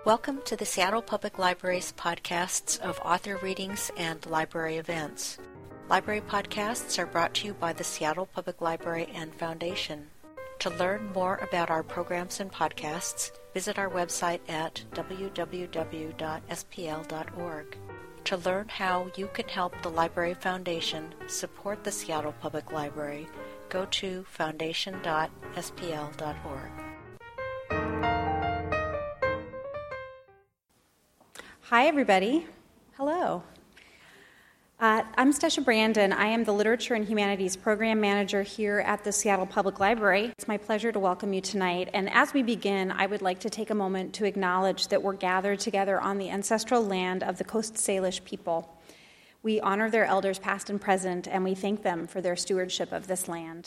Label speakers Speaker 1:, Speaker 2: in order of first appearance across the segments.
Speaker 1: Welcome to the Seattle Public Library's podcasts of author readings and library events. Library podcasts are brought to you by the Seattle Public Library and Foundation. To learn more about our programs and podcasts, visit our website at www.spl.org. To learn how you can help the Library Foundation support the Seattle Public Library, go to foundation.spl.org.
Speaker 2: Hi, everybody. Hello. I'm Stesha Brandon. I am the Literature and Humanities Program Manager here at the Seattle Public Library. It's my pleasure to welcome you tonight. And as we begin, I would like to take a moment to acknowledge that we're gathered together on the ancestral land of the Coast Salish people. We honor their elders past and present, and we thank them for their stewardship of this land.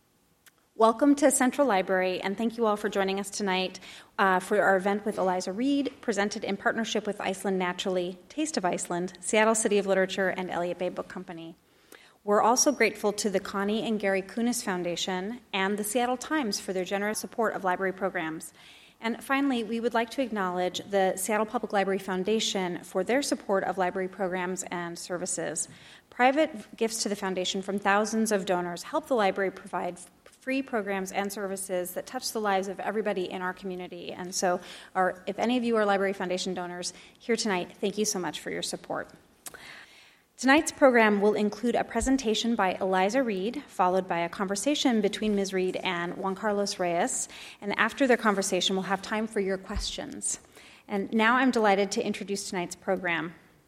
Speaker 2: Welcome to Central Library, and thank you all for joining us tonight for our event with Eliza Reid, presented in partnership with Iceland Naturally, Taste of Iceland, Seattle City of Literature, and Elliott Bay Book Company. We're also grateful to the Connie and Gary Kunis Foundation and the Seattle Times for their generous support of library programs. And finally, we would like to acknowledge the Seattle Public Library Foundation for their support of library programs and services. Private gifts to the foundation from thousands of donors help the library provide free programs and services that touch the lives of everybody in our community. And so, if any of you are Library Foundation donors here tonight, thank you so much for your support. Tonight's program will include a presentation by Eliza Reid, followed by a conversation between Ms. Reid and Juan Carlos Reyes. And after their conversation, we'll have time for your questions. And now I'm delighted to introduce tonight's program.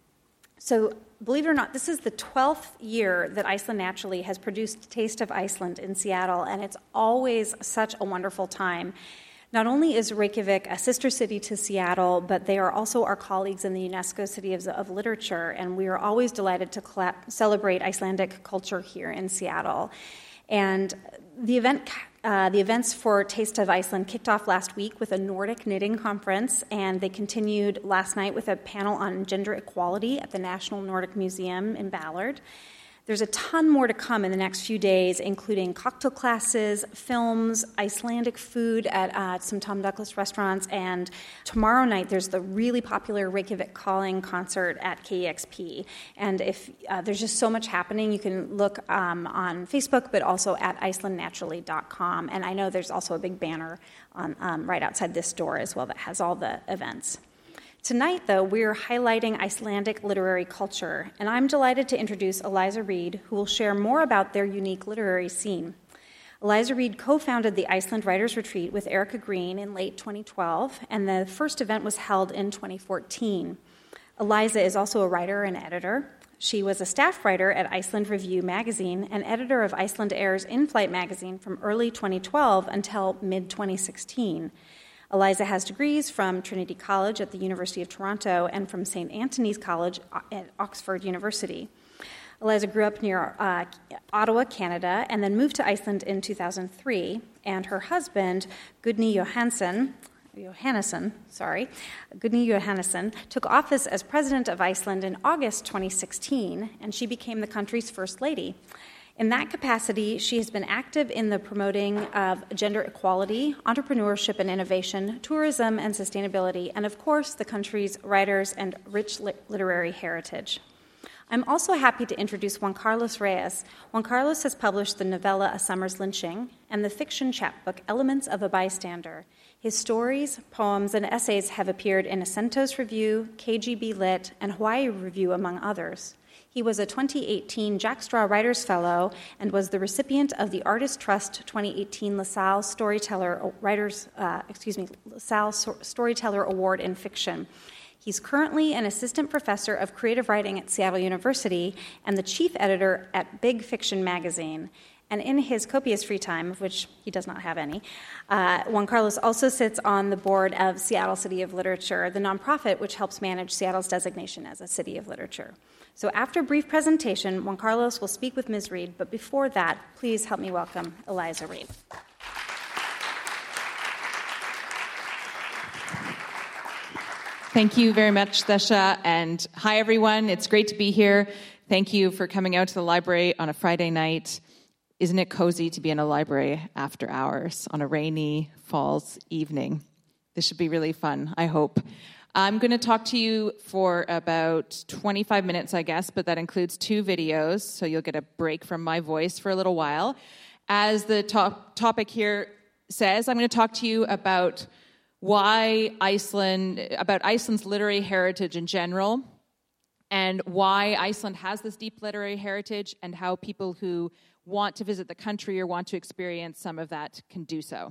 Speaker 2: So, believe it or not, this is the 12th year that Iceland Naturally has produced Taste of Iceland in Seattle, and it's always such a wonderful time. Not only is Reykjavik a sister city to Seattle, but they are also our colleagues in the UNESCO City of Literature, and we are always delighted to celebrate Icelandic culture here in Seattle. And the events for Taste of Iceland kicked off last week with a Nordic knitting conference, and they continued last night with a panel on gender equality at the National Nordic Museum in Ballard. There's a ton more to come in the next few days, including cocktail classes, films, Icelandic food at some Tom Douglas restaurants, and tomorrow night there's the really popular Reykjavik Calling concert at KEXP. And if there's just so much happening, you can look on Facebook, but also at icelandnaturally.com. And I know there's also a big banner on right outside this door as well that has all the events. Tonight, though, we're highlighting Icelandic literary culture, and I'm delighted to introduce Eliza Reid, who will share more about their unique literary scene. Eliza Reid co-founded the Iceland Writers Retreat with Erica Green in late 2012, and the first event was held in 2014. Eliza is also a writer and editor. She was a staff writer at Iceland Review magazine and editor of Iceland Air's In-Flight magazine from early 2012 until mid-2016. Eliza has degrees from Trinity College at the University of Toronto and from St. Antony's College at Oxford University. Eliza grew up near Ottawa, Canada, and then moved to Iceland in 2003, and her husband, Gudni Johannesson, took office as president of Iceland in August 2016, and she became the country's first lady. In that capacity, she has been active in the promoting of gender equality, entrepreneurship and innovation, tourism and sustainability, and of course, the country's writers and rich literary heritage. I'm also happy to introduce Juan Carlos Reyes. Juan Carlos has published the novella A Summer's Lynching and the fiction chapbook Elements of a Bystander. His stories, poems, and essays have appeared in Acentos Review, KGB Lit, and Hawaii Review, among others. He was a 2018 Jack Straw Writers Fellow and was the recipient of the Artist Trust 2018 LaSalle Storyteller Award in Fiction. He's currently an assistant professor of creative writing at Seattle University and the chief editor at Big Fiction magazine. And in his copious free time, of which he does not have any, Juan Carlos also sits on the board of Seattle City of Literature, the nonprofit which helps manage Seattle's designation as a city of literature. So after a brief presentation, Juan Carlos will speak with Ms. Reid, but before that, please help me welcome Eliza Reid.
Speaker 3: Thank you very much, Stesha, and hi, everyone. It's great to be here. Thank you for coming out to the library on a Friday night. Isn't it cozy to be in a library after hours on a rainy fall's evening? This should be really fun, I hope. I'm going to talk to you for about 25 minutes, I guess, but that includes 2 videos, so you'll get a break from my voice for a little while. As the topic here says, I'm going to talk to you about Iceland's literary heritage in general, and why Iceland has this deep literary heritage, and how people who want to visit the country or want to experience some of that can do so.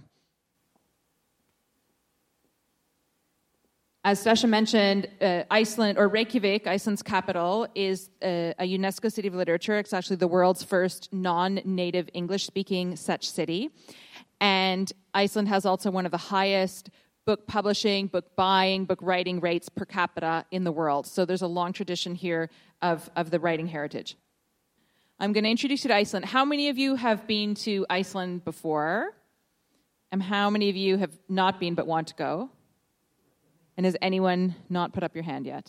Speaker 3: As Stasha mentioned, Iceland, or Reykjavik, Iceland's capital, is a UNESCO City of Literature. It's actually the world's first non-native English-speaking such city. And Iceland has also one of the highest book publishing, book buying, book writing rates per capita in the world. So there's a long tradition here of the writing heritage. I'm going to introduce you to Iceland. How many of you have been to Iceland before? And how many of you have not been but want to go? And has anyone not put up your hand yet?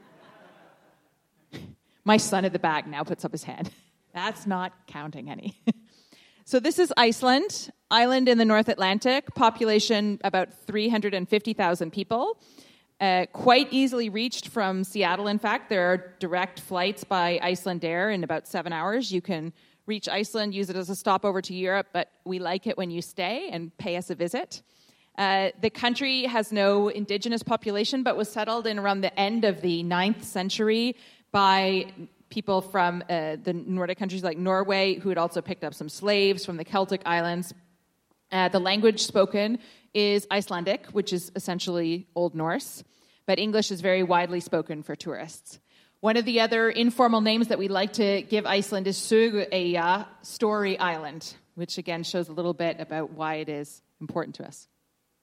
Speaker 3: My son at the back now puts up his hand. That's not counting any. So this is Iceland, island in the North Atlantic, population about 350,000 people. Quite easily reached from Seattle, in fact. There are direct flights by Icelandair in about 7 hours. You can reach Iceland, use it as a stopover to Europe, but we like it when you stay and pay us a visit. The country has no indigenous population, but was settled in around the end of the 9th century by people from the Nordic countries like Norway, who had also picked up some slaves from the Celtic islands. The language spoken is Icelandic, which is essentially Old Norse, but English is very widely spoken for tourists. One of the other informal names that we like to give Iceland is Sögueyja, Story Island, which again shows a little bit about why it is important to us.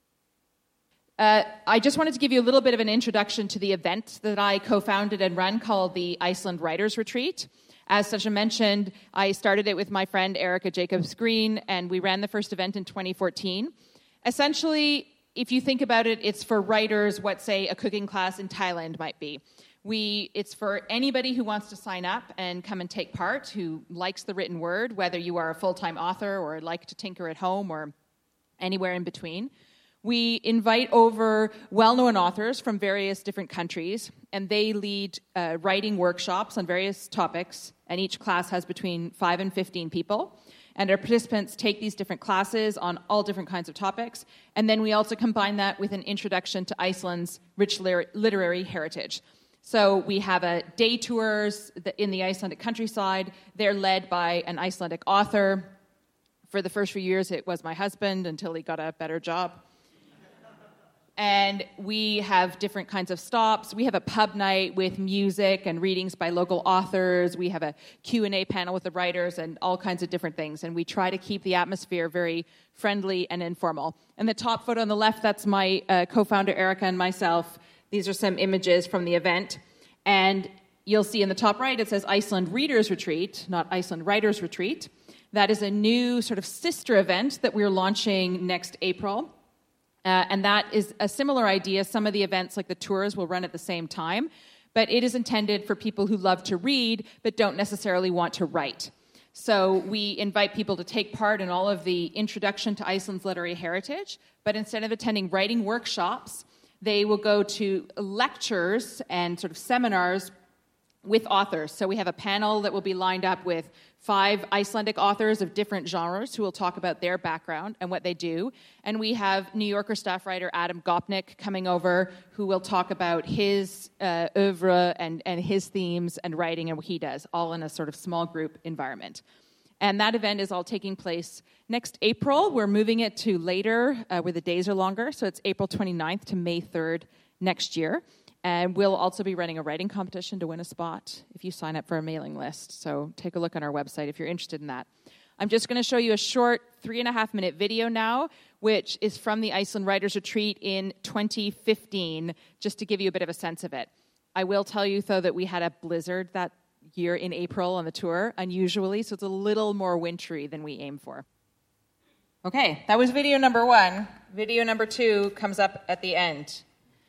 Speaker 3: I just wanted to give you a little bit of an introduction to the event that I co-founded and run called the Iceland Writers Retreat. As Stasha mentioned, I started it with my friend Erica Jacobs-Green, and we ran the first event in 2014. Essentially, if you think about it, it's for writers what, say, a cooking class in Thailand might be. It's for anybody who wants to sign up and come and take part, who likes the written word, whether you are a full-time author or like to tinker at home or anywhere in between. We invite over well-known authors from various different countries, and they lead writing workshops on various topics, and each class has between 5 and 15 people. And our participants take these different classes on all different kinds of topics, and then we also combine that with an introduction to Iceland's rich literary heritage. So we have day tours in the Icelandic countryside. They're led by an Icelandic author. For the first few years, it was my husband until he got a better job. And we have different kinds of stops. We have a pub night with music and readings by local authors. We have a Q&A panel with the writers and all kinds of different things. And we try to keep the atmosphere very friendly and informal. And the top photo on the left, that's my co-founder Erica and myself. These are some images from the event. And you'll see in the top right, it says Iceland Readers Retreat, not Iceland Writers Retreat. That is a new sort of sister event that we're launching next April. And that is a similar idea. Some of the events, like the tours, will run at the same time. But it is intended for people who love to read but don't necessarily want to write. So we invite people to take part in all of the introduction to Iceland's literary heritage. But instead of attending writing workshops, they will go to lectures and sort of seminars with authors. So we have a panel that will be lined up with 5 Icelandic authors of different genres who will talk about their background and what they do. And we have New Yorker staff writer Adam Gopnik coming over, who will talk about his oeuvre and his themes and writing and what he does, all in a sort of small group environment. And that event is all taking place next April. We're moving it to later, where the days are longer. So it's April 29th to May 3rd next year. And we'll also be running a writing competition to win a spot if you sign up for a mailing list. So take a look on our website if you're interested in that. I'm just going to show you a short 3.5-minute video now, which is from the Iceland Writers Retreat in 2015, just to give you a bit of a sense of it. I will tell you, though, that we had a blizzard that year in April on the tour, unusually, so it's a little more wintry than we aim for. Okay, that was video number 1. Video number 2 comes up at the end.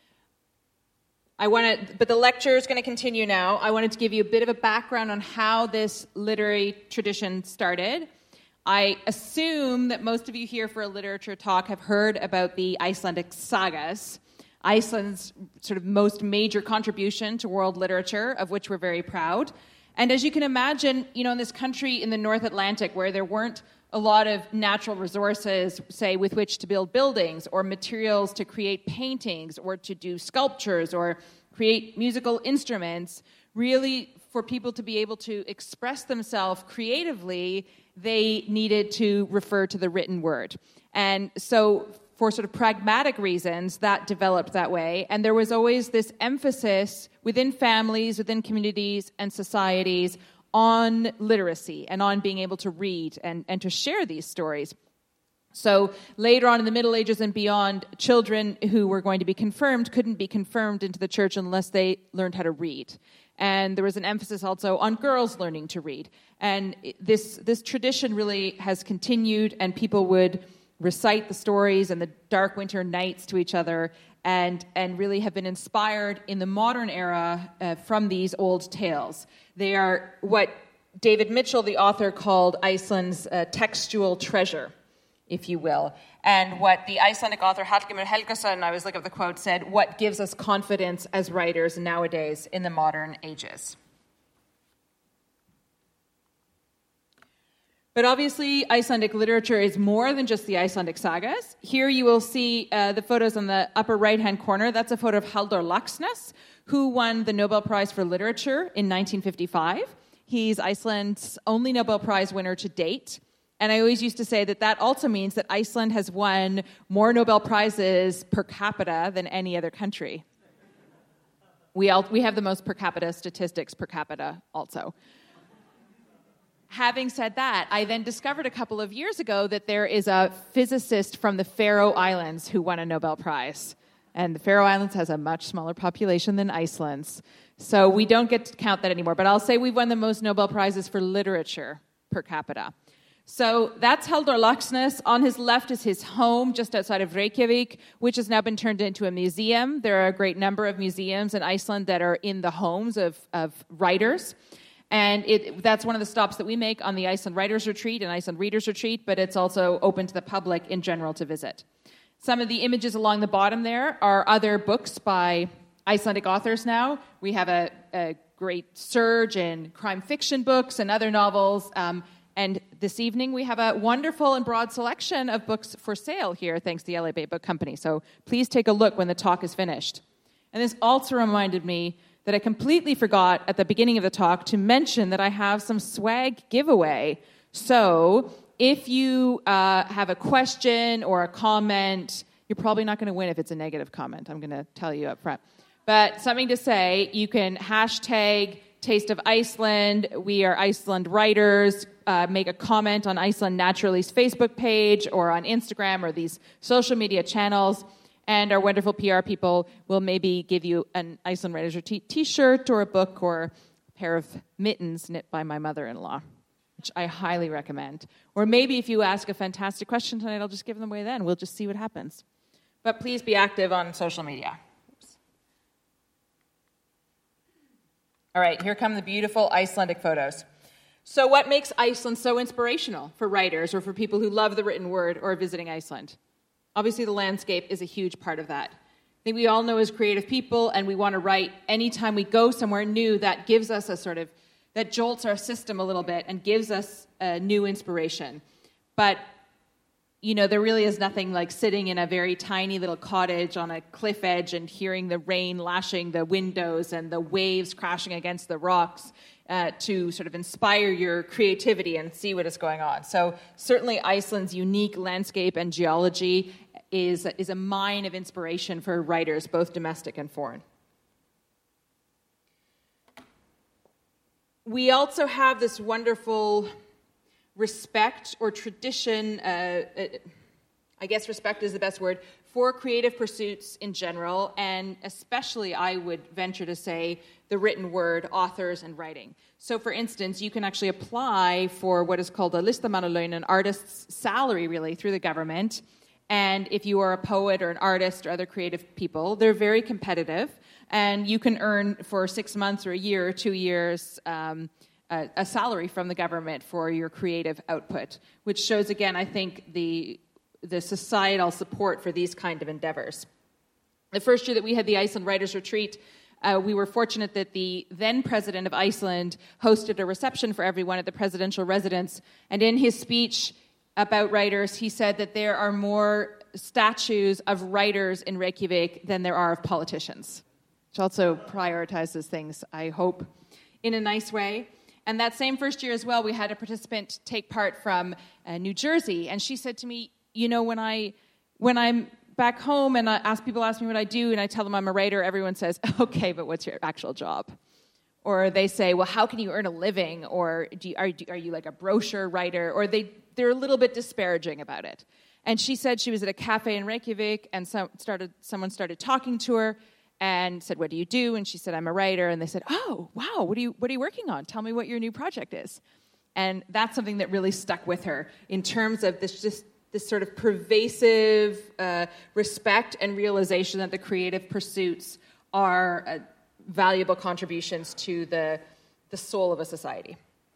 Speaker 3: But the lecture is going to continue now. I wanted to give you a bit of a background on how this literary tradition started. I assume that most of you here for a literature talk have heard about the Icelandic sagas. Iceland's sort of most major contribution to world literature, of which we're very proud. And as you can imagine, in this country in the North Atlantic where there weren't a lot of natural resources, say, with which to build buildings or materials to create paintings or to do sculptures or create musical instruments, really for people to be able to express themselves creatively, they needed to refer to the written word. And so for sort of pragmatic reasons, that developed that way. And there was always this emphasis within families, within communities and societies on literacy and on being able to read and to share these stories. So later on in the Middle Ages and beyond, children who were going to be confirmed couldn't be confirmed into the church unless they learned how to read. And there was an emphasis also on girls learning to read. And this tradition really has continued, and people would recite the stories and the dark winter nights to each other and really have been inspired in the modern era from these old tales. They are what David Mitchell, the author, called Iceland's textual treasure, if you will. And what the Icelandic author Hallgrímur Helgason, I was looking at the quote, said, what gives us confidence as writers nowadays in the modern ages. But obviously, Icelandic literature is more than just the Icelandic sagas. Here you will see the photos on the upper right-hand corner. That's a photo of Halldór Laxness, who won the Nobel Prize for Literature in 1955. He's Iceland's only Nobel Prize winner to date. And I always used to say that also means that Iceland has won more Nobel Prizes per capita than any other country. We have the most per capita statistics per capita also. Having said that, I then discovered a couple of years ago that there is a physicist from the Faroe Islands who won a Nobel Prize. And the Faroe Islands has a much smaller population than Iceland's. So we don't get to count that anymore. But I'll say we've won the most Nobel Prizes for literature per capita. So that's Halldór Laxness. On his left is his home just outside of Reykjavik, which has now been turned into a museum. There are a great number of museums in Iceland that are in the homes of writers. And that's one of the stops that we make on the Iceland Writers Retreat and Iceland Readers Retreat, but it's also open to the public in general to visit. Some of the images along the bottom there are other books by Icelandic authors now. We have a great surge in crime fiction books and other novels. And this evening we have a wonderful and broad selection of books for sale here, thanks to the LA Bay Book Company. So please take a look when the talk is finished. And this also reminded me that I completely forgot at the beginning of the talk to mention that I have some swag giveaway. So if you have a question or a comment, you're probably not going to win if it's a negative comment. I'm going to tell you up front. But something to say, you can hashtag Taste of Iceland. We are Iceland writers. Make a comment on Iceland Naturally's Facebook page or on Instagram or these social media channels. And our wonderful PR people will maybe give you an Iceland Writers Retreat t-shirt or a book or a pair of mittens knit by my mother-in-law, which I highly recommend. Or maybe if you ask a fantastic question tonight, I'll just give them away then. We'll just see what happens. But please be active on social media. Oops. All right, here come the beautiful Icelandic photos. So what makes Iceland so inspirational for writers or for people who love the written word or visiting Iceland? Obviously, the landscape is a huge part of that. I think we all know as creative people, and we want to write anytime we go somewhere new, that gives us that jolts our system a little bit and gives us a new inspiration. But, there really is nothing like sitting in a very tiny little cottage on a cliff edge and hearing the rain lashing the windows and the waves crashing against the rocks to sort of inspire your creativity and see what is going on. So certainly Iceland's unique landscape and geology is a mine of inspiration for writers, both domestic and foreign. We also have this wonderful respect or tradition, I guess respect is the best word, for creative pursuits in general, and especially, I would venture to say, the written word, authors, and writing. So, for instance, you can actually apply for what is called a listamannalaun, an artist's salary, really, through the government. And if you are a poet or an artist or other creative people, they're very competitive. And you can earn for 6 months or a year or 2 years a salary from the government for your creative output, which shows, again, I think, the societal support for these kind of endeavors. The first year that we had the Iceland Writers' Retreat, we were fortunate that the then president of Iceland hosted a reception for everyone at the presidential residence. And in his speech about writers, he said that there are more statues of writers in Reykjavik than there are of politicians, which also prioritizes things, I hope, in a nice way. And that same first year as well, we had a participant take part from New Jersey. And she said to me, you know, when I'm back home and people ask me what I do and I tell them I'm a writer, everyone says, okay, but what's your actual job? Or they say, well, how can you earn a living? Or are you like a brochure writer? Or they're a little bit disparaging about it. And she said she was at a cafe in Reykjavik and someone started talking to her and said, what do you do? And she said, I'm a writer. And they said, oh, wow, what are you working on? Tell me what your new project is. And that's something that really stuck with her in terms of this sort of pervasive respect and realization that the creative pursuits are valuable contributions to the soul of a society.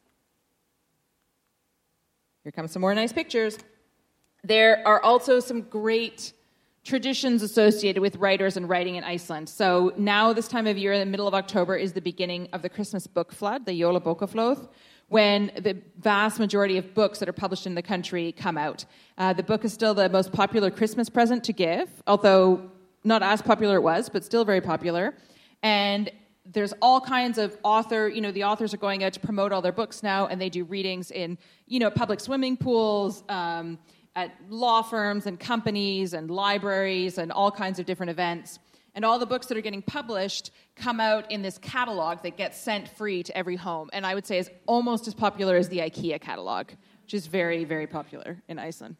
Speaker 3: Here come some more nice pictures. There are also some great traditions associated with writers and writing in Iceland. So now this time of year, in the middle of October, is the beginning of the Christmas book flood, the Jólabókaflóð, when the vast majority of books that are published in the country come out. The book is still the most popular Christmas present to give, although not as popular it was, but still very popular. And there's all kinds of the authors are going out to promote all their books now, and they do readings in, public swimming pools, at law firms and companies and libraries and all kinds of different events. And all the books that are getting published come out in this catalog that gets sent free to every home. And I would say is almost as popular as the IKEA catalog, which is very, very popular in Iceland.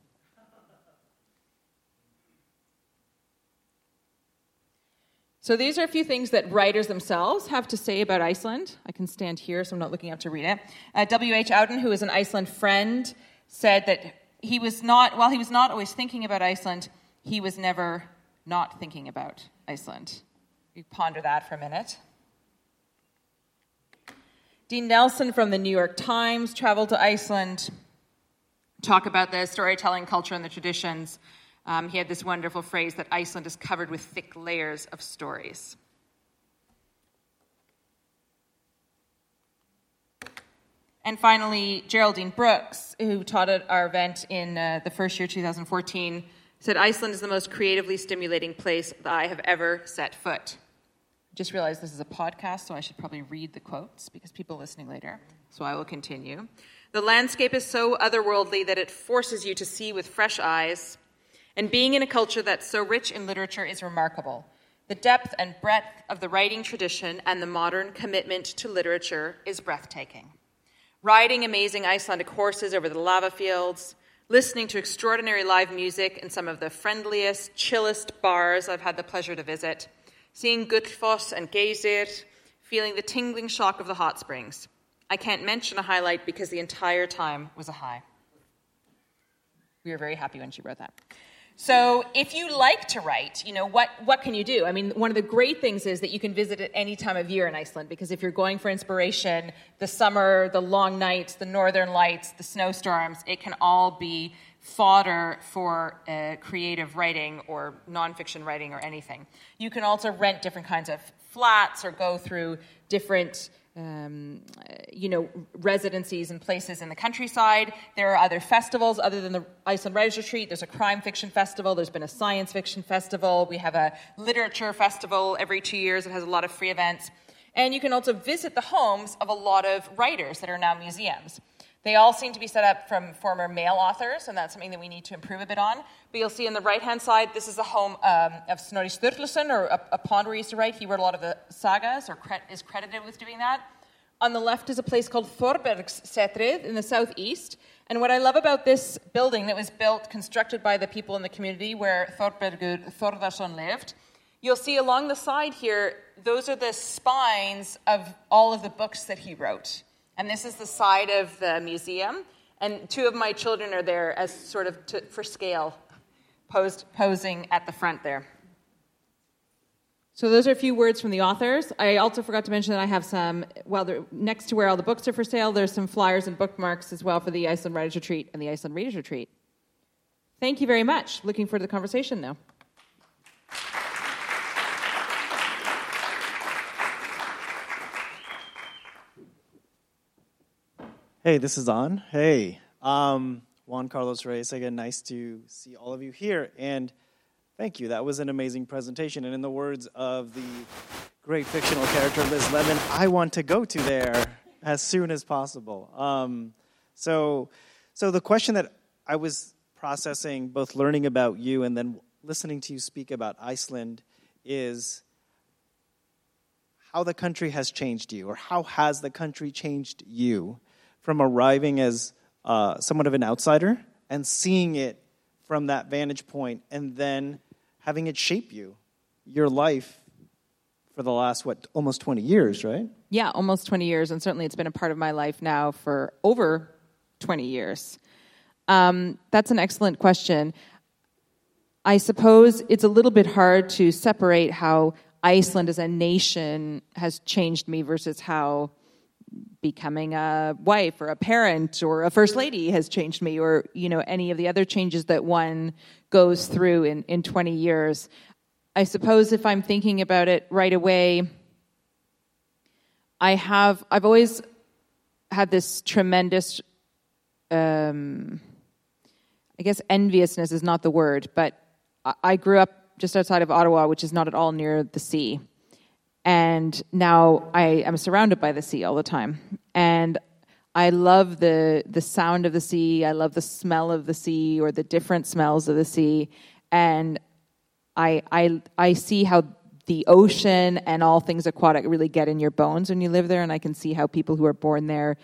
Speaker 3: So these are a few things that writers themselves have to say about Iceland. I can stand here, so I'm not looking up to read it. W.H. Auden, who is an Iceland friend, said that while he was not always thinking about Iceland, he was never not thinking about Iceland. You ponder that for a minute. Dean Nelson from the New York Times traveled to Iceland, talk about the storytelling culture and the traditions. He had this wonderful phrase that Iceland is covered with thick layers of stories. And finally, Geraldine Brooks, who taught at our event in the first year, 2014, said, Iceland is the most creatively stimulating place that I have ever set foot. Just realized this is a podcast, so I should probably read the quotes because people are listening later. So I will continue. The landscape is so otherworldly that it forces you to see with fresh eyes. And being in a culture that's so rich in literature is remarkable. The depth and breadth of the writing tradition and the modern commitment to literature is breathtaking. Riding amazing Icelandic horses over the lava fields, listening to extraordinary live music in some of the friendliest, chillest bars I've had the pleasure to visit, seeing Gullfoss and Geysir, feeling the tingling shock of the hot springs. I can't mention a highlight because the entire time was a high. We were very happy when she wrote that. So if you like to write, what can you do? I mean, one of the great things is that you can visit at any time of year in Iceland, because if you're going for inspiration, the summer, the long nights, the northern lights, the snowstorms, it can all be fodder for creative writing or nonfiction writing or anything. You can also rent different kinds of flats or go through different residencies and places in the countryside. There are other festivals other than the Iceland Writers' Retreat. There's a crime fiction festival. There's been a science fiction festival. We have a literature festival every 2 years. It has a lot of free events. And you can also visit the homes of a lot of writers that are now museums. They all seem to be set up from former male authors, and that's something that we need to improve a bit on. But you'll see on the right-hand side, this is the home of Snorri Sturluson, or a pond where he used to write. He wrote a lot of the sagas, or is credited with doing that. On the left is a place called Þorbergssetrið in the southeast. And what I love about this building that was constructed by the people in the community where Þorbergur Þórðarson lived, you'll see along the side here, those are the spines of all of the books that he wrote. And this is the side of the museum. And 2 of my children are there as sort of for scale, posing at the front there. So those are a few words from the authors. I also forgot to mention that I have some, next to where all the books are for sale, there's some flyers and bookmarks as well for the Iceland Writers' Retreat and the Iceland Readers' Retreat. Thank you very much. Looking forward to the conversation now.
Speaker 4: Hey, this is on. Hey, Juan Carlos Reyes again. Nice to see all of you here, and thank you. That was an amazing presentation. And in the words of the great fictional character Liz Lemon, I want to go to there as soon as possible. So the question that I was processing, both learning about you and then listening to you speak about Iceland, is how the country has changed you, or how has the country changed you from arriving as somewhat of an outsider and seeing it from that vantage point and then having it shape you, your life for the last, almost 20 years, right?
Speaker 3: Yeah, almost 20 years, and certainly it's been a part of my life now for over 20 years. That's an excellent question. I suppose it's a little bit hard to separate how Iceland as a nation has changed me versus how becoming a wife or a parent or a first lady has changed me, or any of the other changes that one goes through in 20 years. I suppose if I'm thinking about it right away, I've always had this tremendous, I guess enviousness is not the word, but I grew up just outside of Ottawa, which is not at all near the sea. And now I am surrounded by the sea all the time. And I love the sound of the sea. I love the smell of the sea, or the different smells of the sea. And I see how the ocean and all things aquatic really get in your bones when you live there. And I can see how people who are born there,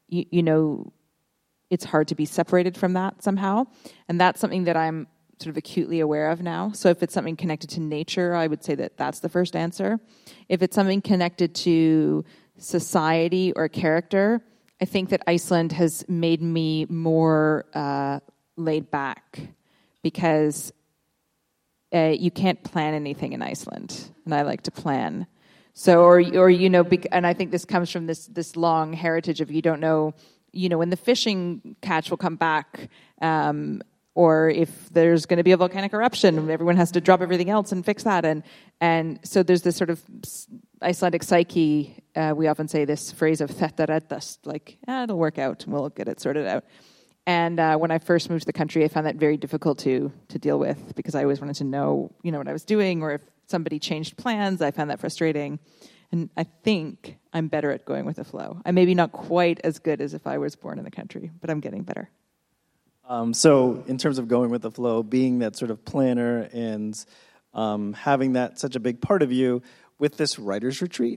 Speaker 3: it's hard to be separated from that somehow. And that's something that I'm sort of acutely aware of now. So if it's something connected to nature, I would say that that's the first answer. If it's something connected to society or character, I think that Iceland has made me more laid back, because you can't plan anything in Iceland, and I like to plan. So, and I think this comes from this long heritage of you don't know, when the fishing catch will come back, or if there's going to be a volcanic eruption, everyone has to drop everything else and fix that. And so there's this sort of Icelandic psyche. We often say this phrase of "þetta reddast," like, it'll work out, we'll get it sorted out. And when I first moved to the country, I found that very difficult to deal with, because I always wanted to know, what I was doing, or if somebody changed plans, I found that frustrating. And I think I'm better at going with the flow. I'm maybe not quite as good as if I was born in the country, but I'm getting better.
Speaker 4: So in terms of going with the flow, being that sort of planner and having that such a big part of you with this writer's retreat,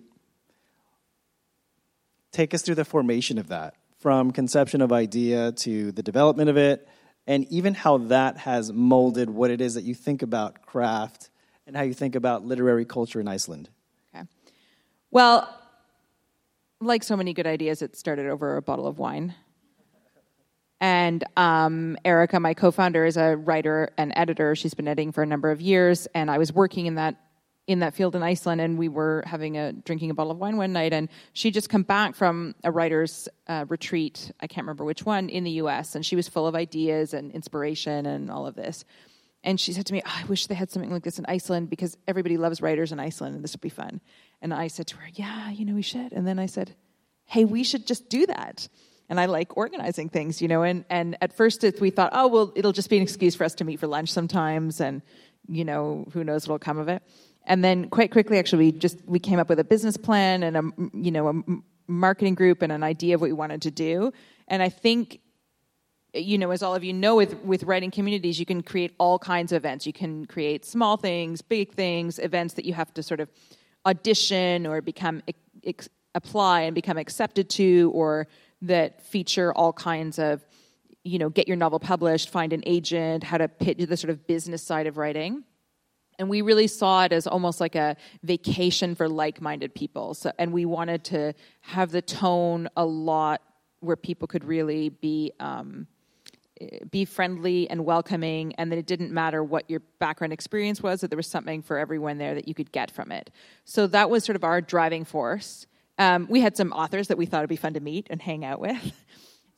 Speaker 4: take us through the formation of that, from conception of idea to the development of it, and even how that has molded what it is that you think about craft and how you think about literary culture in Iceland.
Speaker 3: Okay. Well, like so many good ideas, it started over a bottle of wine. And Erica, my co-founder, is a writer and editor. She's been editing for a number of years, and I was working in that field in Iceland, and we were drinking a bottle of wine one night, and she'd just come back from a writer's retreat, I can't remember which one, in the U.S., and she was full of ideas and inspiration and all of this. And she said to me, I wish they had something like this in Iceland, because everybody loves writers in Iceland, and this would be fun. And I said to her, yeah, we should. And then I said, hey, we should just do that. And I like organizing things, and at first we thought, oh, well, it'll just be an excuse for us to meet for lunch sometimes, and, who knows what'll come of it. And then quite quickly, actually, we came up with a business plan and a marketing group and an idea of what we wanted to do. And I think, as all of you know, with writing communities, you can create all kinds of events. You can create small things, big things, events that you have to sort of audition or apply and become accepted to, or that feature all kinds of, get your novel published, find an agent, how to pitch the sort of business side of writing. And we really saw it as almost like a vacation for like-minded people. So, and we wanted to have the tone a lot where people could really be friendly and welcoming, and that it didn't matter what your background experience was, that there was something for everyone there that you could get from it. So that was sort of our driving force. We had some authors that we thought would be fun to meet and hang out with.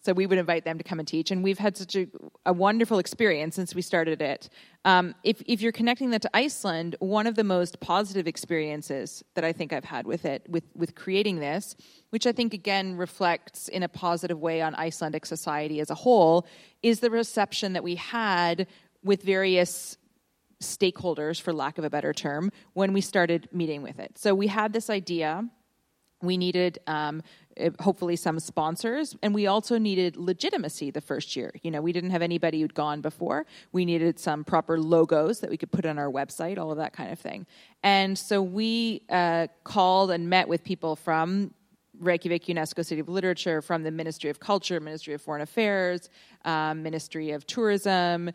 Speaker 3: So we would invite them to come and teach, and we've had such a wonderful experience since we started it. If you're connecting that to Iceland, one of the most positive experiences that I think I've had with it, with creating this, which I think again reflects in a positive way on Icelandic society as a whole, is the reception that we had with various stakeholders, for lack of a better term, when we started meeting with it. So we had this idea. We needed hopefully some sponsors, and we also needed legitimacy the first year. We didn't have anybody who'd gone before. We needed some proper logos that we could put on our website, all of that kind of thing. And so we called and met with people from Reykjavik UNESCO City of Literature, from the Ministry of Culture, Ministry of Foreign Affairs, Ministry of Tourism,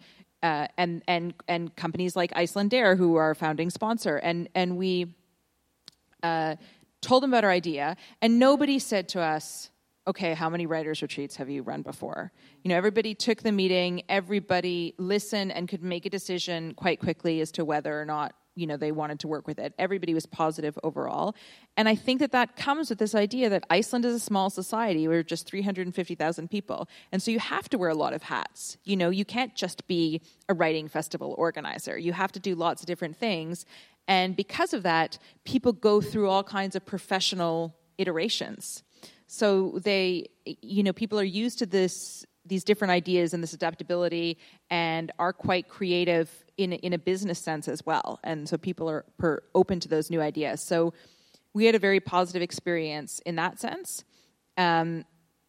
Speaker 3: and companies like Icelandair, who are our founding sponsor. And we told them about our idea, and nobody said to us, okay, how many writers' retreats have you run before? Everybody took the meeting, everybody listened and could make a decision quite quickly as to whether or not, they wanted to work with it. Everybody was positive overall. And I think that comes with this idea that Iceland is a small society. We're just 350,000 people. And so you have to wear a lot of hats. You can't just be a writing festival organizer. You have to do lots of different things. And because of that, people go through all kinds of professional iterations. So people are used to these different ideas and this adaptability, and are quite creative in a business sense as well. And so people are open to those new ideas. So we had a very positive experience in that sense. And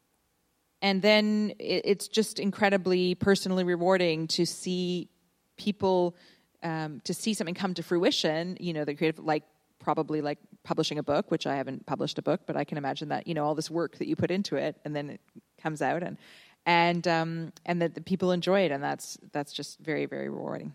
Speaker 3: then it's just incredibly personally rewarding to see people, to see something come to fruition, the creative, probably like publishing a book, which I haven't published a book, but I can imagine that, all this work that you put into it, and then it comes out, and that the people enjoy it, and that's just very, very rewarding.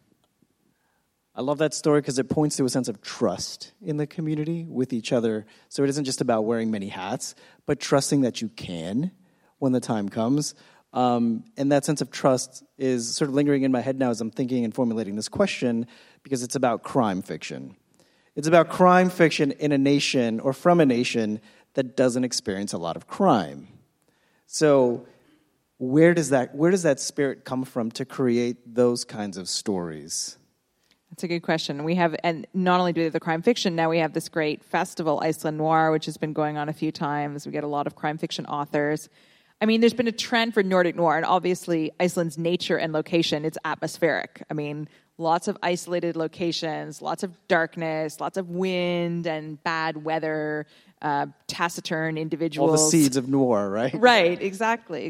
Speaker 4: I love that story because it points to a sense of trust in the community with each other. So it isn't just about wearing many hats, but trusting that you can when the time comes. And that sense of trust is sort of lingering in my head now as I'm thinking and formulating this question, because it's about crime fiction. It's about crime fiction in a nation, or from a nation, that doesn't experience a lot of crime. So where does that spirit come from to create those kinds of stories?
Speaker 3: That's a good question. We have, and not only do we have the crime fiction, now we have this great festival, Iceland Noir, which has been going on a few times. We get a lot of crime fiction authors. I mean, there's been a trend for Nordic noir, and obviously Iceland's nature and location, it's atmospheric. I mean, lots of isolated locations, lots of darkness, lots of wind and bad weather, taciturn individuals.
Speaker 4: All the seeds of noir, right?
Speaker 3: Right, exactly.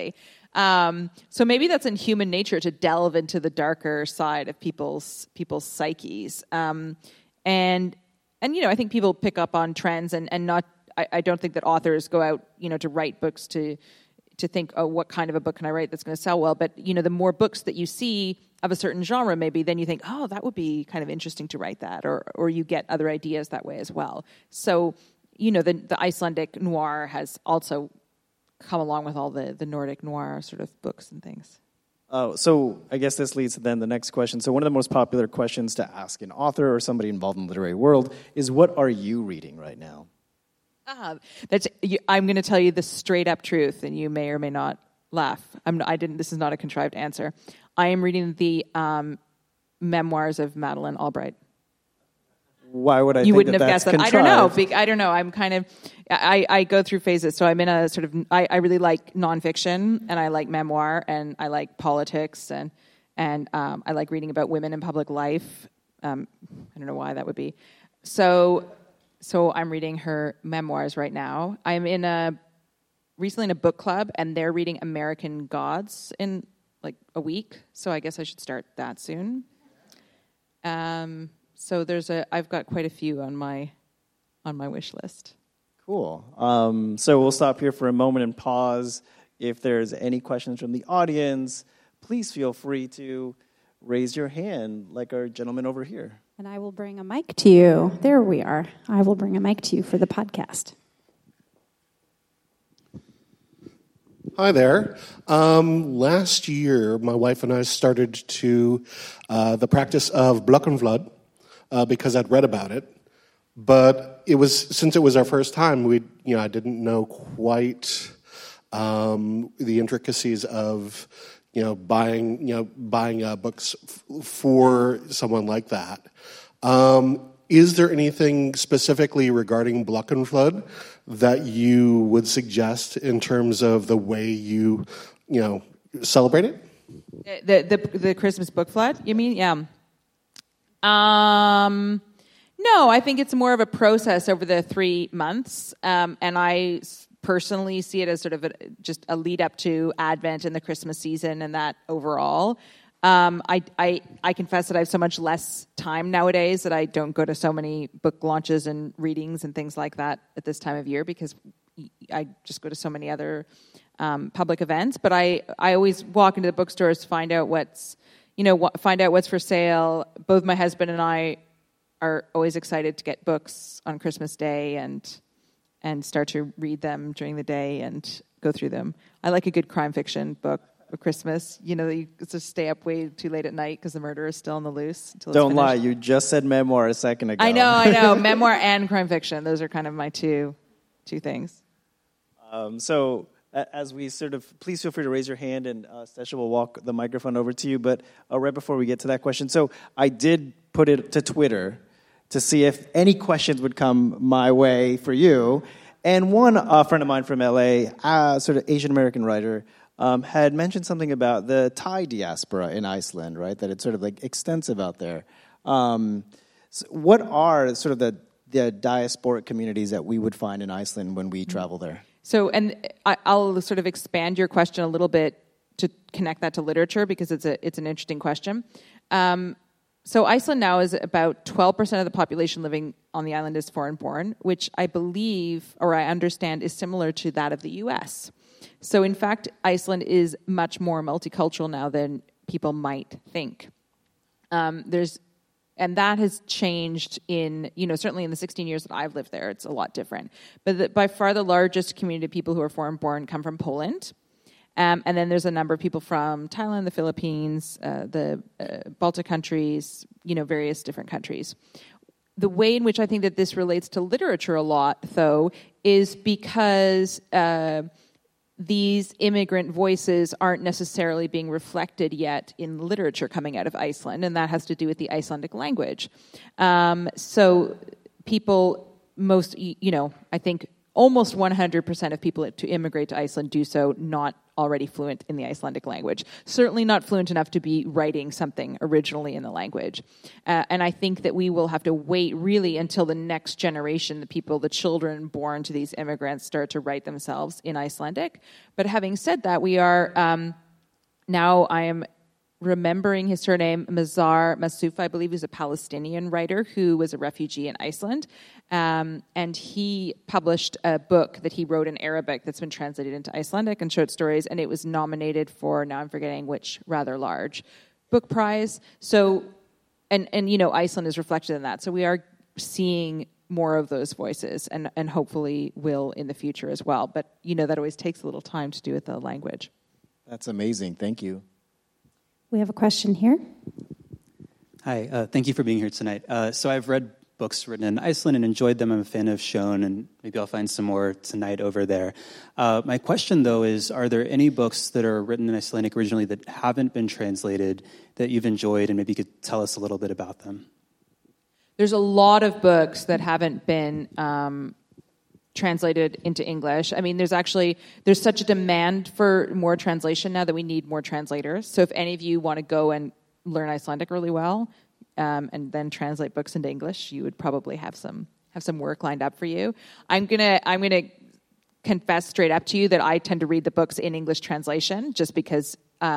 Speaker 3: So maybe that's in human nature to delve into the darker side of people's psyches. And I think people pick up on trends and not. I don't think that authors go out, to write books to think, oh, what kind of a book can I write that's going to sell well? But, the more books that you see of a certain genre, maybe then you think, oh, that would be kind of interesting to write that, or you get other ideas that way as well. So, the Icelandic noir has also come along with all the Nordic noir sort of books and things.
Speaker 4: Oh, so I guess this leads to then the next question. So one of the most popular questions to ask an author or somebody involved in the literary world is, what are you reading right now?
Speaker 3: I'm going to tell you the straight up truth, and you may or may not laugh. This is not a contrived answer. I am reading the memoirs of Madeleine Albright.
Speaker 4: Why would I?
Speaker 3: You
Speaker 4: think
Speaker 3: wouldn't
Speaker 4: that
Speaker 3: have guessed that.
Speaker 4: Contrived?
Speaker 3: I don't know. I'm kind of. I go through phases. So I'm in a sort of. I really like nonfiction, and I like memoir, and I like politics, and I like reading about women in public life. I don't know why that would be. So I'm reading her memoirs right now. I'm recently in a book club, and they're reading American Gods in like a week. So I guess I should start that soon. So I've got quite a few on my wish list.
Speaker 4: Cool. So we'll stop here for a moment and pause. If there's any questions from the audience, please feel free to raise your hand, like our gentleman over here.
Speaker 2: And I will bring a mic to you. There we are. I will bring a mic to you for the podcast.
Speaker 5: Hi there. Last year, my wife and I started the practice of Blokkenvlod because I'd read about it. But since it was our first time, I didn't know quite the intricacies of buying books for someone like that. Is there anything specifically regarding Glockenflud that you would suggest in terms of the way you celebrate it?
Speaker 3: The Christmas book flood, you mean? Yeah. No, I think it's more of a process over the 3 months, and I personally see it as sort of just a lead up to Advent and the Christmas season and that overall. I confess that I have so much less time nowadays that I don't go to so many book launches and readings and things like that at this time of year because I just go to so many other public events. But I always walk into the bookstores, find out what's for sale. Both my husband and I are always excited to get books on Christmas Day and start to read them during the day and go through them. I like a good crime fiction book for Christmas. You just stay up way too late at night because the murderer is still on the loose.
Speaker 4: Don't lie, you just said memoir a second ago.
Speaker 3: I know. Memoir and crime fiction. Those are kind of my two things.
Speaker 4: So as we please feel free to raise your hand and Stesha will walk the microphone over to you. But right before we get to that question, so I did put it to Twitter to see if any questions would come my way for you. And one friend of mine from LA, sort of Asian American writer, had mentioned something about the Thai diaspora in Iceland, right? That it's sort of like extensive out there. So what are sort of the diasporic communities that we would find in Iceland when we travel there?
Speaker 3: So, and I'll sort of expand your question a little bit to connect that to literature because it's an interesting question. So Iceland now is about 12% of the population living on the island is foreign-born, which I believe, or I understand, is similar to that of the U.S. So in fact, Iceland is much more multicultural now than people might think. And that has changed in, certainly in the 16 years that I've lived there, it's a lot different. But by far the largest community of people who are foreign-born come from Poland. And then there's a number of people from Thailand, the Philippines, the Baltic countries, various different countries. The way in which I think that this relates to literature a lot, though, is because these immigrant voices aren't necessarily being reflected yet in literature coming out of Iceland, and that has to do with the Icelandic language. So people, I think almost 100% of people to immigrate to Iceland do so not already fluent in the Icelandic language. Certainly not fluent enough to be writing something originally in the language. And I think that we will have to wait really until the next generation, the children born to these immigrants start to write themselves in Icelandic. But having said that, we are, now I am remembering his surname, Mazar Masuf, I believe, is a Palestinian writer who was a refugee in Iceland. And he published a book that he wrote in Arabic that's been translated into Icelandic and short stories, and it was nominated for, now I'm forgetting which rather large book prize. So, and Iceland is reflected in that. So we are seeing more of those voices and hopefully will in the future as well. But, that always takes a little time to do with the language.
Speaker 4: That's amazing. Thank you.
Speaker 2: We have a question here.
Speaker 6: Hi, thank you for being here tonight. So I've read books written in Iceland and enjoyed them. I'm a fan of Sjón, and maybe I'll find some more tonight over there. My question, though, is are there any books that are written in Icelandic originally that haven't been translated that you've enjoyed, and maybe you could tell us a little bit about them?
Speaker 3: There's a lot of books that haven't been translated into English. I mean, there's such a demand for more translation now that we need more translators. So if any of you want to go and learn Icelandic really well, and then translate books into English, you would probably have some work lined up for you. I'm gonna confess straight up to you that I tend to read the books in English translation, just because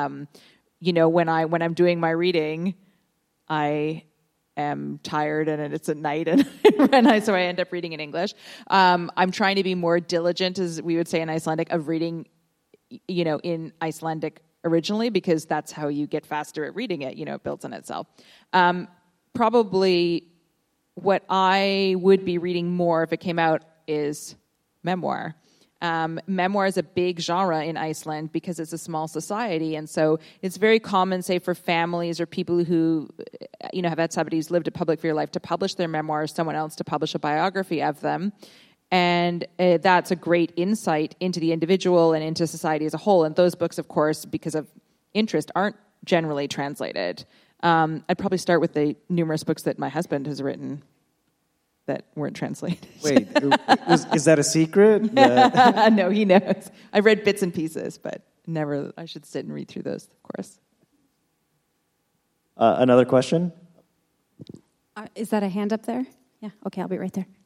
Speaker 3: when I'm doing my reading, I am tired and it's at night and so I end up reading in English. I'm trying to be more diligent, as we would say in Icelandic, of reading, in Icelandic originally, because that's how you get faster at reading it. It builds on itself. Probably what I would be reading more if it came out is memoir. Memoir is a big genre in Iceland because it's a small society, and so it's very common, say, for families or people who, have had somebody who's lived a public figure life to publish their memoirs, someone else to publish a biography of them. And that's a great insight into the individual and into society as a whole. And those books, of course, because of interest, aren't generally translated. I'd probably start with the numerous books that my husband has written that weren't translated.
Speaker 4: Wait, is that a secret?
Speaker 3: No, he knows. I've read bits and pieces, but never. I should sit and read through those, of course.
Speaker 4: Another question?
Speaker 2: Is that a hand up there? Yeah, okay, I'll be right there.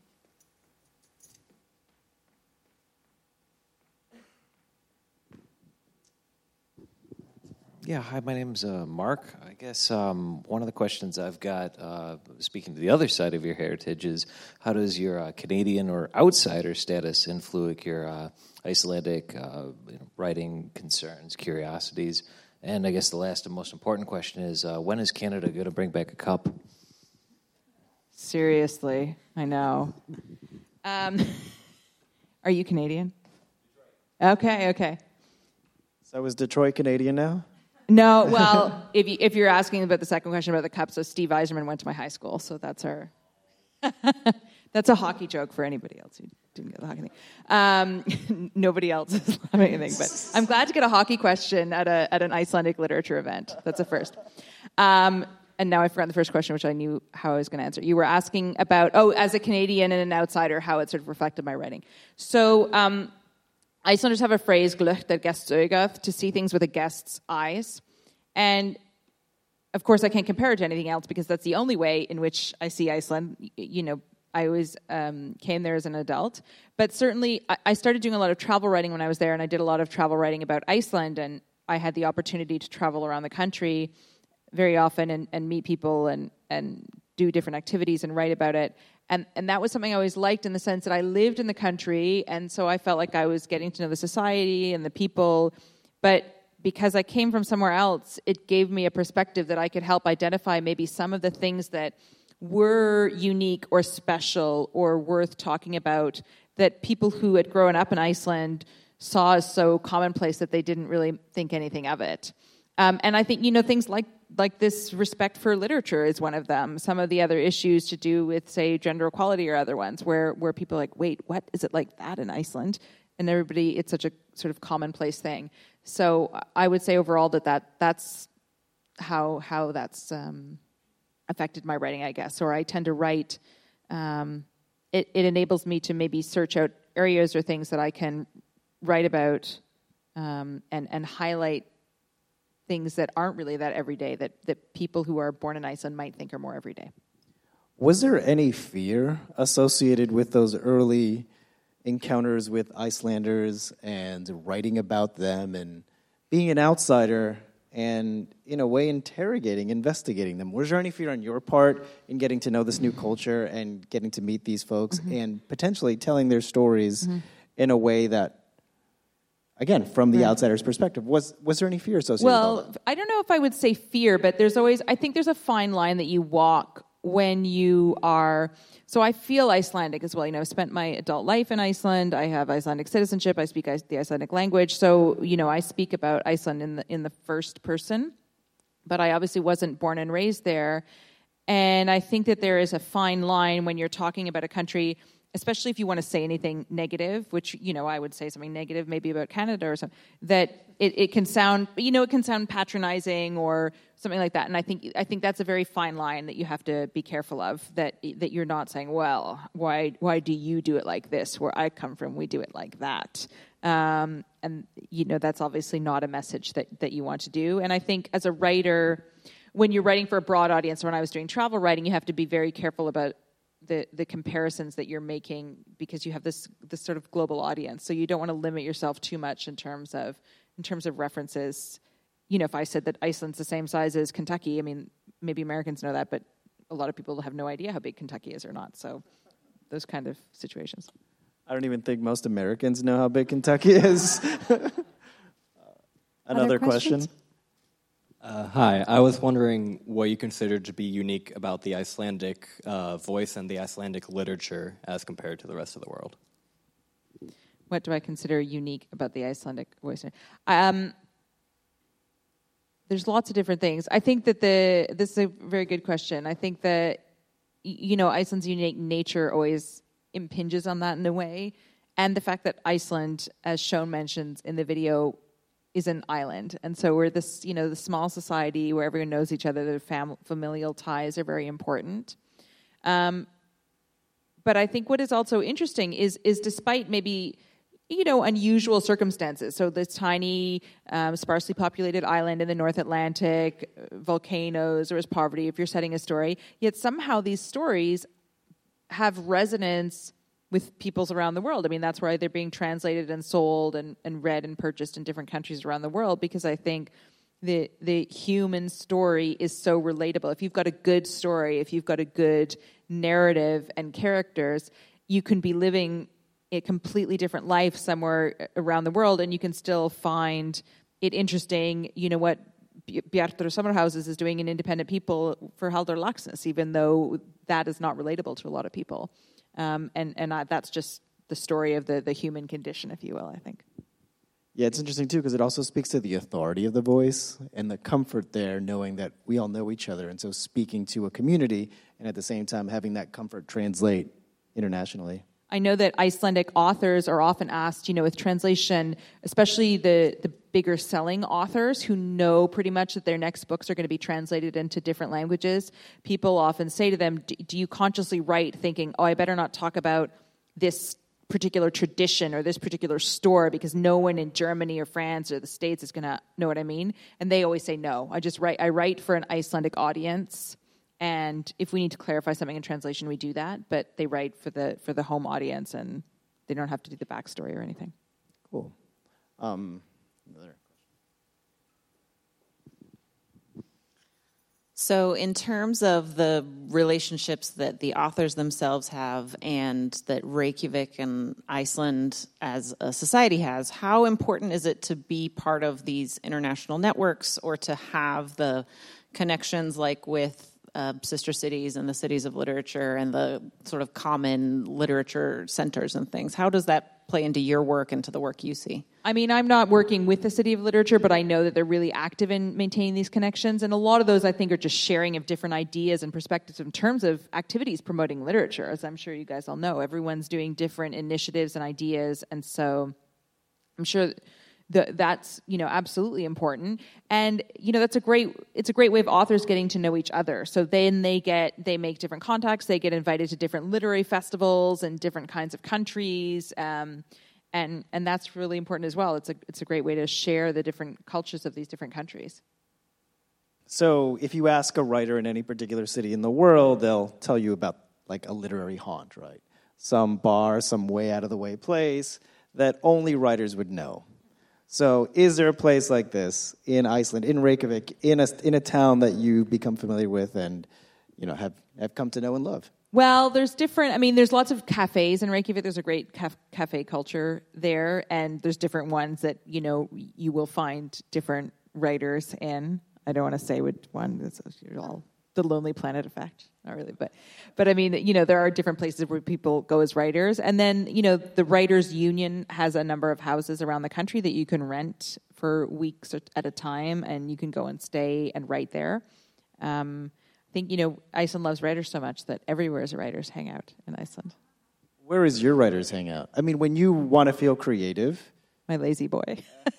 Speaker 7: Yeah, hi, my name's Mark. I guess one of the questions I've got, speaking to the other side of your heritage, is how does your Canadian or outsider status influence your Icelandic writing concerns, curiosities? And I guess the last and most important question is, when is Canada going to bring back a cup?
Speaker 3: Seriously, I know. Are you Canadian? Okay.
Speaker 4: So is Detroit Canadian now?
Speaker 3: No, well, if you're asking about the second question about the cup, so Steve Eiserman went to my high school, so that's our... That's a hockey joke for anybody else who didn't get the hockey thing. Nobody else is laughing anything, but I'm glad to get a hockey question at an Icelandic literature event. That's a first. And now I've forgotten the first question, which I knew how I was going to answer. You were asking about, as a Canadian and an outsider, how it sort of reflected my writing. So Icelanders have a phrase, "glögt gestsaugað," to see things with a guest's eyes. And, of course, I can't compare it to anything else because that's the only way in which I see Iceland. I always came there as an adult. But certainly, I started doing a lot of travel writing when I was there, and I did a lot of travel writing about Iceland, and I had the opportunity to travel around the country very often and meet people and do different activities and write about it. And that was something I always liked in the sense that I lived in the country, and so I felt like I was getting to know the society and the people. But because I came from somewhere else, it gave me a perspective that I could help identify maybe some of the things that were unique or special or worth talking about that people who had grown up in Iceland saw as so commonplace that they didn't really think anything of it. And I think, things like this respect for literature is one of them. Some of the other issues to do with, say, gender equality or other ones where people are like, wait, what? Is it like that in Iceland? And everybody, it's such a sort of commonplace thing. So I would say overall that's how that's affected my writing, I guess. Or I tend to write, it enables me to maybe search out areas or things that I can write about and highlight things that aren't really that everyday, that people who are born in Iceland might think are more everyday.
Speaker 4: Was there any fear associated with those early encounters with Icelanders and writing about them and being an outsider and, in a way, investigating them? Was there any fear on your part in getting to know this new culture and getting to meet these folks and potentially telling their stories in a way that, again, from the outsider's perspective, was there any fear associated with all that?
Speaker 3: I don't know if I would say fear, but I think there's a fine line that you walk when you are... So I feel Icelandic as well. I've spent my adult life in Iceland. I have Icelandic citizenship. I speak the Icelandic language. So, I speak about Iceland in the first person. But I obviously wasn't born and raised there. And I think that there is a fine line when you're talking about a country, especially if you want to say anything negative, which, I would say something negative maybe about Canada or something, that it can sound, it can sound patronizing or something like that. And I think that's a very fine line that you have to be careful of, that you're not saying, well, why do you do it like this? Where I come from, we do it like that. And, that's obviously not a message that you want to do. And I think as a writer, when you're writing for a broad audience, when I was doing travel writing, you have to be very careful about the comparisons that you're making because you have this sort of global audience. So you don't want to limit yourself too much in terms of references. If I said that Iceland's the same size as Kentucky, maybe Americans know that, but a lot of people have no idea how big Kentucky is or not. So those kind of situations.
Speaker 4: I don't even think most Americans know how big Kentucky is. Another question?
Speaker 8: Hi, I was wondering what you consider to be unique about the Icelandic voice and the Icelandic literature as compared to the rest of the world.
Speaker 3: What do I consider unique about the Icelandic voice? There's lots of different things. I think that this is a very good question. I think that, Iceland's unique nature always impinges on that in a way. And the fact that Iceland, as Sean mentions in the video, is an island. And so we're this, the small society where everyone knows each other, the familial ties are very important. But I think what is also interesting is despite maybe, unusual circumstances. So this tiny, sparsely populated island in the North Atlantic, volcanoes, there was poverty, if you're setting a story, yet somehow these stories have resonance with peoples around the world. I mean, that's why they're being translated and sold and read and purchased in different countries around the world, because I think the human story is so relatable. If you've got a good story, if you've got a good narrative and characters, you can be living a completely different life somewhere around the world, and you can still find it interesting. You know what Bjartur Summerhouses is doing in Independent People for Halldór Laxness, even though that is not relatable to a lot of people. That's just the story of the human condition, if you will, I think.
Speaker 4: Yeah, it's interesting, too, because it also speaks to the authority of the voice and the comfort there, knowing that we all know each other, and so speaking to a community, and at the same time having that comfort translate internationally.
Speaker 3: I know that Icelandic authors are often asked, with translation, especially the bigger selling authors who know pretty much that their next books are going to be translated into different languages. People often say to them, do you consciously write thinking, I better not talk about this particular tradition or this particular store because no one in Germany or France or the States is going to know what I mean? And they always say no. I write for an Icelandic audience. And if we need to clarify something in translation, we do that. But they write for the home audience, and they don't have to do the backstory or anything.
Speaker 4: Cool. Another question.
Speaker 9: So in terms of the relationships that the authors themselves have and that Reykjavik and Iceland as a society has, how important is it to be part of these international networks or to have the connections like with sister cities and the cities of literature and the sort of common literature centers and things? How does that play into your work and to the work you see?
Speaker 3: I mean, I'm not working with the City of Literature, but I know that they're really active in maintaining these connections. And a lot of those, I think, are just sharing of different ideas and perspectives in terms of activities promoting literature. As I'm sure you guys all know, everyone's doing different initiatives and ideas. And so I'm sure that's absolutely important, and it's a great way of authors getting to know each other. So then they make different contacts, they get invited to different literary festivals and different kinds of countries, and that's really important as well. It's a great way to share the different cultures of these different countries.
Speaker 4: So if you ask a writer in any particular city in the world, they'll tell you about like a literary haunt, right? Some bar, some way out of the way place that only writers would know. So is there a place like this in Iceland, in Reykjavik, in a town that you become familiar with and have come to know and love?
Speaker 3: Well, there's lots of cafes in Reykjavik. There's a great cafe culture there, and there's different ones that, you will find different writers in. I don't want to say which one. It's all the Lonely Planet effect. Not really, but I mean, there are different places where people go as writers. And then, the Writers Union has a number of houses around the country that you can rent for weeks at a time, and you can go and stay and write there. I think, Iceland loves writers so much that everywhere is a writers hangout in Iceland.
Speaker 4: Where is your writers hangout? I mean, when you want to feel creative.
Speaker 3: My lazy boy.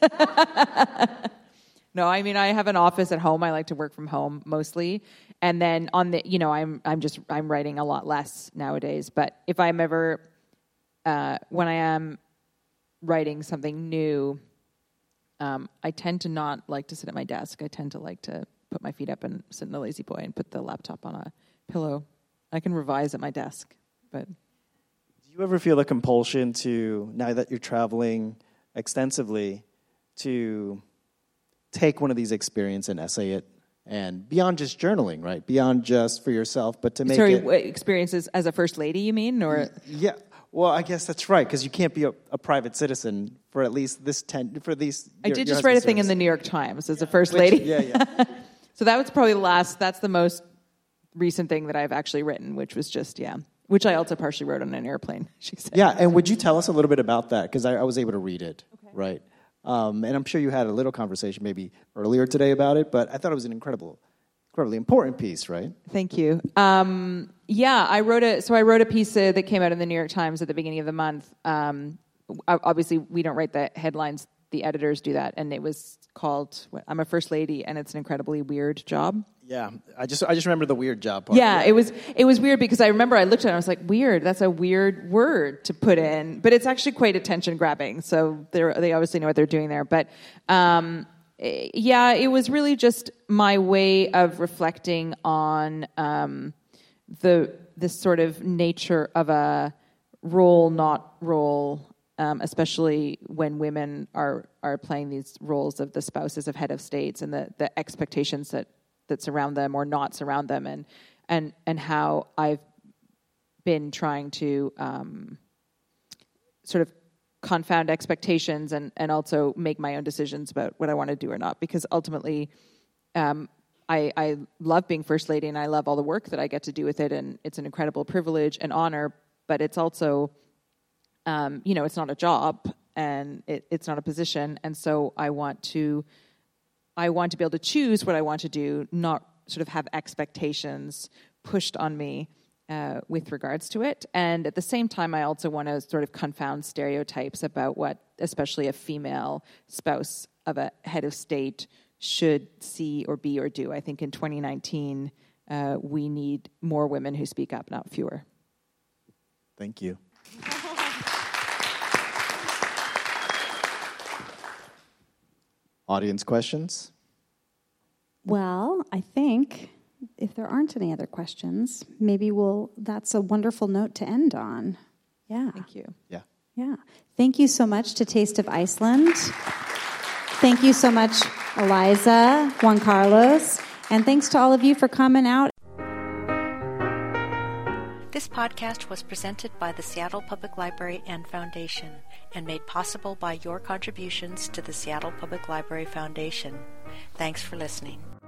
Speaker 3: No, I mean, I have an office at home. I like to work from home mostly. And then on the, I'm writing a lot less nowadays. But if I'm ever, when I am writing something new, I tend to not like to sit at my desk. I tend to like to put my feet up and sit in the lazy boy and put the laptop on a pillow. I can revise at my desk, but.
Speaker 4: Do you ever feel a compulsion to, now that you're traveling extensively, to take one of these experiences and essay it, and beyond just journaling, right? Beyond just for yourself, but to make
Speaker 3: experiences as a first lady, you mean, or
Speaker 4: yeah? Well, I guess that's right, because you can't be a private citizen for at least this for these.
Speaker 3: I did just write a thing in the New York Times as a first lady.
Speaker 4: Yeah.
Speaker 3: So that was probably that's the most recent thing that I've actually written, which was just which I also partially wrote on an airplane. She said.
Speaker 4: Yeah, and would you tell us a little bit about that? Because I was able to read it, right? And I'm sure you had a little conversation maybe earlier today about it, but I thought it was an incredible incredibly important piece, right?
Speaker 3: Thank you. I wrote a piece that came out in the New York Times at the beginning of the month. Obviously, we don't write the headlines; the editors do that, and it was called "I'm a First Lady," and it's an incredibly weird job.
Speaker 4: Yeah, I just remember the weird job part.
Speaker 3: Yeah, it was weird because I remember I looked at it and I was like, weird, that's a weird word to put in. But it's actually quite attention grabbing, so they obviously know what they're doing there. But it was really just my way of reflecting on this sort of nature of a role, not role, especially when women are playing these roles of the spouses of head of states and the expectations that surround them or not surround them, and how I've been trying to sort of confound expectations and also make my own decisions about what I want to do or not. Because ultimately, I love being First Lady and I love all the work that I get to do with it, and it's an incredible privilege and honor, but it's also, it's not a job and it's not a position. And so I want to be able to choose what I want to do, not sort of have expectations pushed on me with regards to it. And at the same time, I also want to sort of confound stereotypes about what especially a female spouse of a head of state should see or be or do. I think in 2019, we need more women who speak up, not fewer.
Speaker 4: Thank you. Audience questions?
Speaker 2: Well, I think if there aren't any other questions, maybe that's a wonderful note to end on. Yeah.
Speaker 3: Thank you.
Speaker 2: Yeah. Thank you so much to Taste of Iceland. Thank you so much, Eliza, Juan Carlos, and thanks to all of you for coming out.
Speaker 1: This podcast was presented by the Seattle Public Library and Foundation and made possible by your contributions to the Seattle Public Library Foundation. Thanks for listening.